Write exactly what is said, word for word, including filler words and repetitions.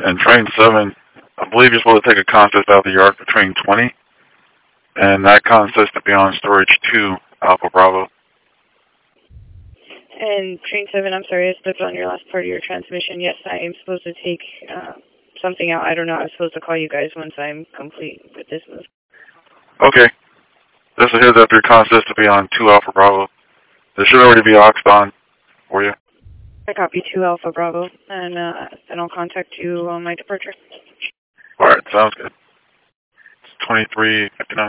And train seven, I believe you're supposed to take a consist out of the yard for train twenty, and that consist to be on storage two, Alpha Bravo. And train seven, I'm sorry, I slipped on your last part of your transmission. Yes, I am supposed to take uh, something out. I don't know. I'm supposed to call you guys once I'm complete with this move. Okay. Just a heads up, your consist to be on two Alpha Bravo. There should already be oxed on for you. I copy two Alpha Bravo, and uh, then I'll contact you on my departure. Alright, sounds good. It's twenty-three fifty-nine.